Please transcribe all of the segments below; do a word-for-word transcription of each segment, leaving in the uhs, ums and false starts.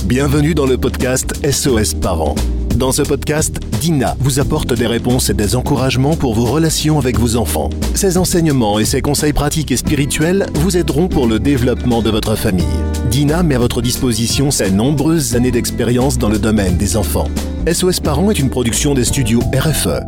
Bienvenue dans le podcast S O S Parents. Dans ce podcast, Dina vous apporte des réponses et des encouragements pour vos relations avec vos enfants. Ses enseignements et ses conseils pratiques et spirituels vous aideront pour le développement de votre famille. Dina met à votre disposition ses nombreuses années d'expérience dans le domaine des enfants. S O S Parents est une production des studios R F E.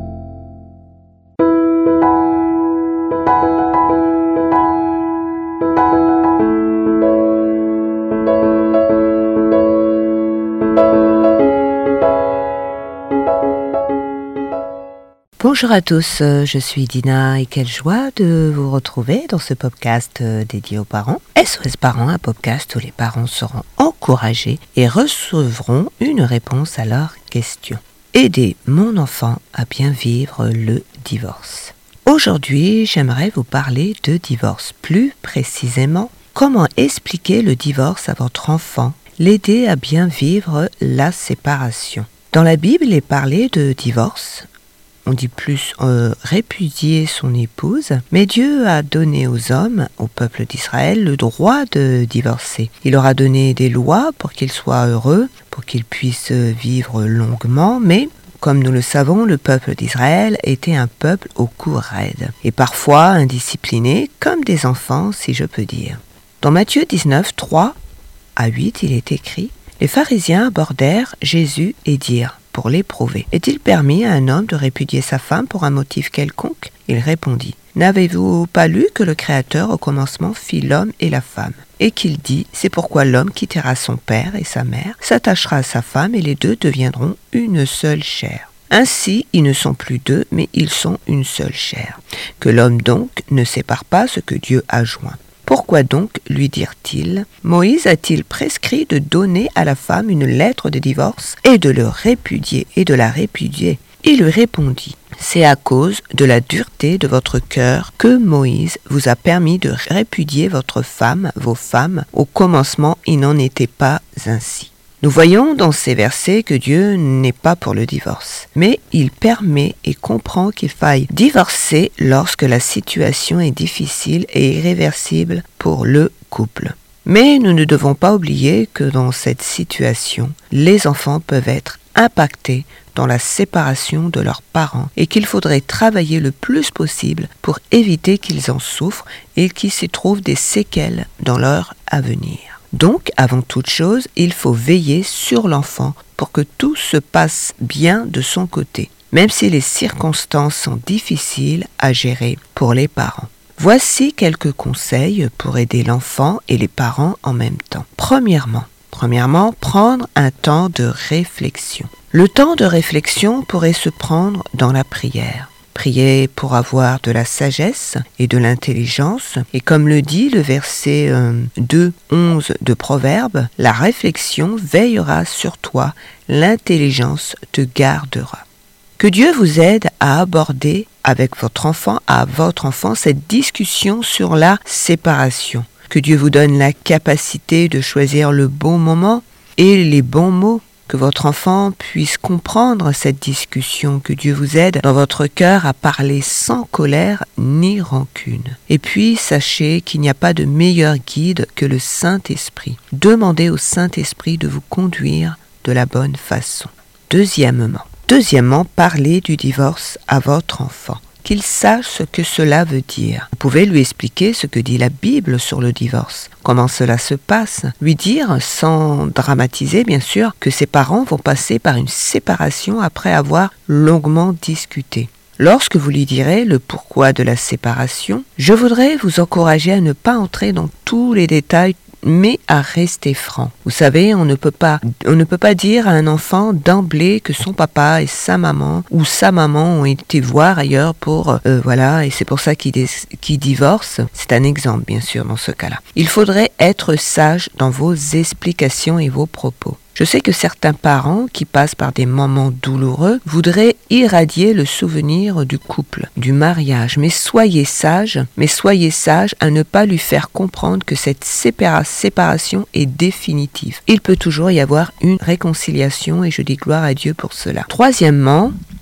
Bonjour à tous, je suis Dina et quelle joie de vous retrouver dans ce podcast dédié aux parents. S O S Parents, un podcast où les parents seront encouragés et recevront une réponse à leurs questions. Aider mon enfant à bien vivre le divorce. Aujourd'hui, j'aimerais vous parler de divorce. Plus précisément, comment expliquer le divorce à votre enfant, l'aider à bien vivre la séparation. Dans la Bible, il est parlé de divorce. On dit plus euh, répudier son épouse, mais Dieu a donné aux hommes, au peuple d'Israël, le droit de divorcer. Il leur a donné des lois pour qu'ils soient heureux, pour qu'ils puissent vivre longuement, mais comme nous le savons, le peuple d'Israël était un peuple au cou raide, et parfois indiscipliné, comme des enfants, si je peux dire. Dans Matthieu dix-neuf, trois à huit, il est écrit « Les pharisiens abordèrent Jésus et dirent « pour l'éprouver. Est-il permis à un homme de répudier sa femme pour un motif quelconque ?» Il répondit, « N'avez-vous pas lu que le Créateur au commencement fit l'homme et la femme, et qu'il dit, c'est pourquoi l'homme quittera son père et sa mère, s'attachera à sa femme et les deux deviendront une seule chair. Ainsi, ils ne sont plus deux, mais ils sont une seule chair. Que l'homme donc ne sépare pas ce que Dieu a joint. Pourquoi donc, lui dirent-ils, Moïse a-t-il prescrit de donner à la femme une lettre de divorce et de le répudier et de la répudier? Il lui répondit, c'est à cause de la dureté de votre cœur que Moïse vous a permis de répudier votre femme, vos femmes. Au commencement, il n'en était pas ainsi. Nous voyons dans ces versets que Dieu n'est pas pour le divorce, mais il permet et comprend qu'il faille divorcer lorsque la situation est difficile et irréversible pour le couple. Mais nous ne devons pas oublier que dans cette situation, les enfants peuvent être impactés dans la séparation de leurs parents et qu'il faudrait travailler le plus possible pour éviter qu'ils en souffrent et qu'il s'y trouve des séquelles dans leur avenir. Donc, avant toute chose, il faut veiller sur l'enfant pour que tout se passe bien de son côté, même si les circonstances sont difficiles à gérer pour les parents. Voici quelques conseils pour aider l'enfant et les parents en même temps. Premièrement, premièrement, prendre un temps de réflexion. Le temps de réflexion pourrait se prendre dans la prière. Prier pour avoir de la sagesse et de l'intelligence. Et comme le dit le verset euh, deux, onze de Proverbes, la réflexion veillera sur toi, l'intelligence te gardera. Que Dieu vous aide à aborder avec votre enfant, à votre enfant, cette discussion sur la séparation. Que Dieu vous donne la capacité de choisir le bon moment et les bons mots. Que votre enfant puisse comprendre cette discussion, que Dieu vous aide dans votre cœur à parler sans colère ni rancune. Et puis, sachez qu'il n'y a pas de meilleur guide que le Saint-Esprit. Demandez au Saint-Esprit de vous conduire de la bonne façon. Deuxièmement, deuxièmement, parlez du divorce à votre enfant. Qu'il sache ce que cela veut dire. Vous pouvez lui expliquer ce que dit la Bible sur le divorce, comment cela se passe, lui dire, sans dramatiser bien sûr, que ses parents vont passer par une séparation après avoir longuement discuté. Lorsque vous lui direz le pourquoi de la séparation, je voudrais vous encourager à ne pas entrer dans tous les détails, mais à rester franc. Vous savez, on ne peut pas, on ne peut pas dire à un enfant d'emblée que son papa et sa maman ou sa maman ont été voir ailleurs pour, euh, voilà, et c'est pour ça qu'ils, dé- qu'ils divorcent. C'est un exemple, bien sûr, dans ce cas-là. Il faudrait être sage dans vos explications et vos propos. Je sais que certains parents qui passent par des moments douloureux voudraient irradier le souvenir du couple, du mariage, mais soyez sages, mais soyez sages à ne pas lui faire comprendre que cette sépara- séparation est définitive. Il peut toujours y avoir une réconciliation et je dis gloire à Dieu pour cela. Troisièmement,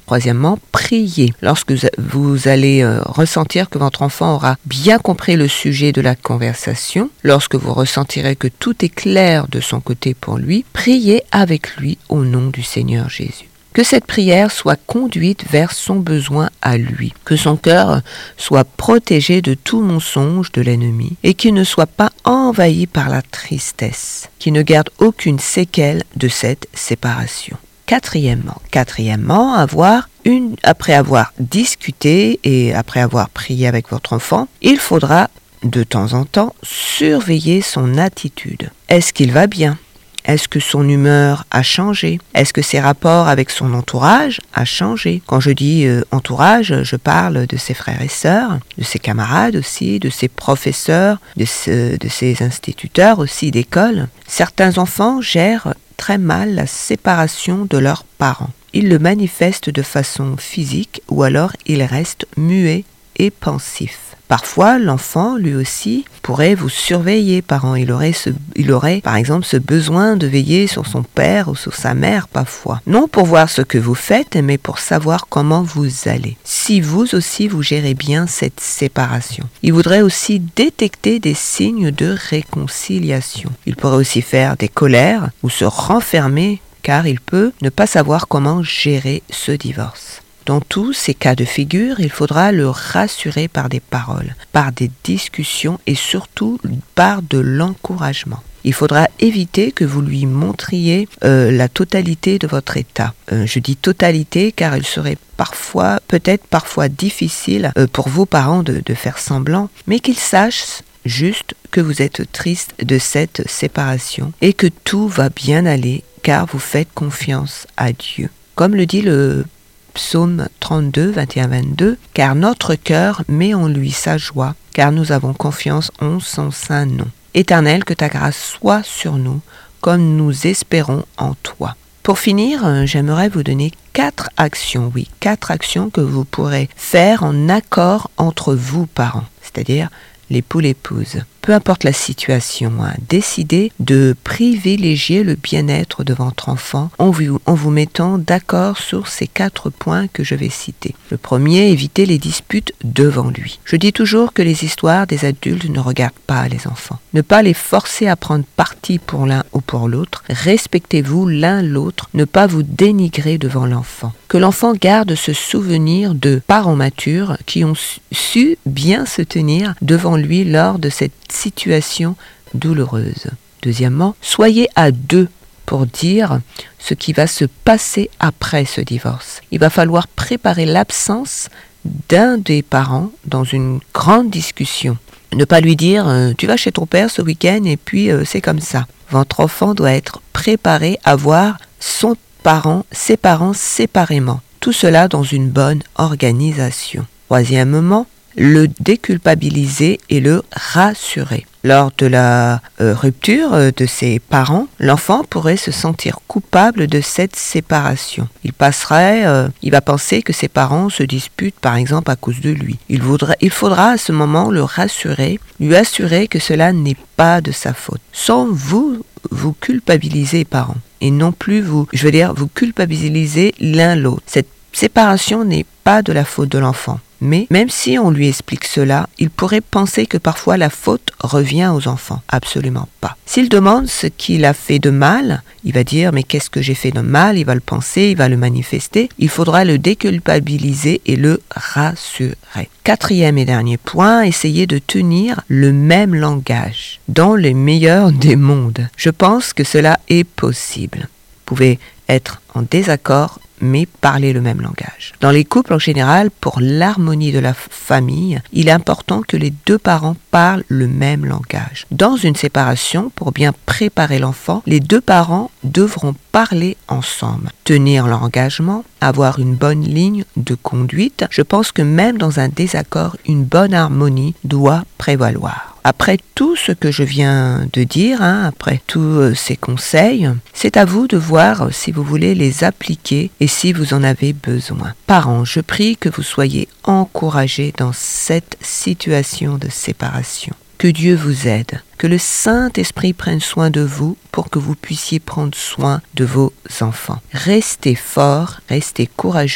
Troisièmement, priez. Lorsque vous allez euh, ressentir que votre enfant aura bien compris le sujet de la conversation, lorsque vous ressentirez que tout est clair de son côté pour lui, priez avec lui au nom du Seigneur Jésus. Que cette prière soit conduite vers son besoin à lui, que son cœur soit protégé de tout mensonge de l'ennemi et qu'il ne soit pas envahi par la tristesse, qu'il ne garde aucune séquelle de cette séparation. Quatrièmement, quatrièmement, avoir une, après avoir discuté et après avoir prié avec votre enfant, il faudra de temps en temps surveiller son attitude. Est-ce qu'il va bien ? Est-ce que son humeur a changé ? Est-ce que ses rapports avec son entourage a changé ? Quand je dis euh, entourage, je parle de ses frères et sœurs, de ses camarades aussi, de ses professeurs, de, ce, de ses instituteurs aussi d'école. Certains enfants gèrent très mal la séparation de leurs parents. Ils le manifestent de façon physique ou alors ils restent muets et pensifs. Parfois, l'enfant, lui aussi, pourrait vous surveiller, parents. Il aurait, ce, il aurait, par exemple, ce besoin de veiller sur son père ou sur sa mère, parfois. Non pour voir ce que vous faites, mais pour savoir comment vous allez. Si vous aussi, vous gérez bien cette séparation. Il voudrait aussi détecter des signes de réconciliation. Il pourrait aussi faire des colères ou se renfermer, car il peut ne pas savoir comment gérer ce divorce. Dans tous ces cas de figure, il faudra le rassurer par des paroles, par des discussions et surtout par de l'encouragement. Il faudra éviter que vous lui montriez euh, la totalité de votre état. Euh, je dis totalité car il serait parfois, peut-être parfois difficile euh, pour vos parents de, de faire semblant, mais qu'ils sachent juste que vous êtes triste de cette séparation et que tout va bien aller car vous faites confiance à Dieu. Comme le dit le Psaume trente-deux, vingt et un à vingt-deux, « Car notre cœur met en lui sa joie, car nous avons confiance en son saint nom. Éternel, que ta grâce soit sur nous, comme nous espérons en toi. » Pour finir, j'aimerais vous donner quatre actions, oui, quatre actions que vous pourrez faire en accord entre vous, parents, c'est-à-dire l'époux, l'épouse. Peu importe la situation, hein, décidez de privilégier le bien-être de votre enfant en vous, en vous mettant d'accord sur ces quatre points que je vais citer. Le premier, évitez les disputes devant lui. Je dis toujours que les histoires des adultes ne regardent pas les enfants. Ne pas les forcer à prendre parti pour l'un ou pour l'autre. Respectez-vous l'un l'autre, ne pas vous dénigrer devant l'enfant. Que l'enfant garde ce souvenir de parents matures qui ont su bien se tenir devant lui lors de cette situation douloureuse. Deuxièmement, soyez à deux pour dire ce qui va se passer après ce divorce. Il va falloir préparer l'absence d'un des parents dans une grande discussion. Ne pas lui dire euh, « tu vas chez ton père ce week-end et puis euh, c'est comme ça ». Votre enfant doit être préparé à voir son parent, ses parents séparément. Tout cela dans une bonne organisation. Troisièmement, le déculpabiliser et le rassurer. Lors de la euh, rupture euh, de ses parents, l'enfant pourrait se sentir coupable de cette séparation. Il passerait, euh, il va penser que ses parents se disputent par exemple à cause de lui. Il, voudra, il faudra à ce moment le rassurer, lui assurer que cela n'est pas de sa faute, sans vous vous culpabiliser parents, et non plus vous, je veux dire, vous culpabiliser l'un l'autre. Cette séparation n'est pas de la faute de l'enfant. Mais même si on lui explique cela, il pourrait penser que parfois la faute revient aux enfants. Absolument pas. S'il demande ce qu'il a fait de mal, il va dire « mais qu'est-ce que j'ai fait de mal ?» Il va le penser, il va le manifester. Il faudra le déculpabiliser et le rassurer. Quatrième et dernier point, essayez de tenir le même langage dans le meilleur des mondes. Je pense que cela est possible. Vous pouvez être en désaccord, mais parler le même langage. Dans les couples en général, pour l'harmonie de la famille, il est important que les deux parents parlent le même langage. Dans une séparation, pour bien préparer l'enfant, les deux parents devront parler ensemble, tenir leur engagement, avoir une bonne ligne de conduite. Je pense que même dans un désaccord, une bonne harmonie doit prévaloir. Après tout ce que je viens de dire, hein, après tous ces conseils, c'est à vous de voir si vous voulez les appliquer et si vous en avez besoin. Parents, je prie que vous soyez encouragés dans cette situation de séparation. Que Dieu vous aide, que le Saint-Esprit prenne soin de vous pour que vous puissiez prendre soin de vos enfants. Restez forts, restez courageux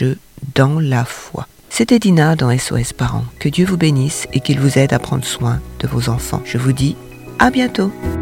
dans la foi. C'était Dina dans S O S Parents. Que Dieu vous bénisse et qu'il vous aide à prendre soin de vos enfants. Je vous dis à bientôt.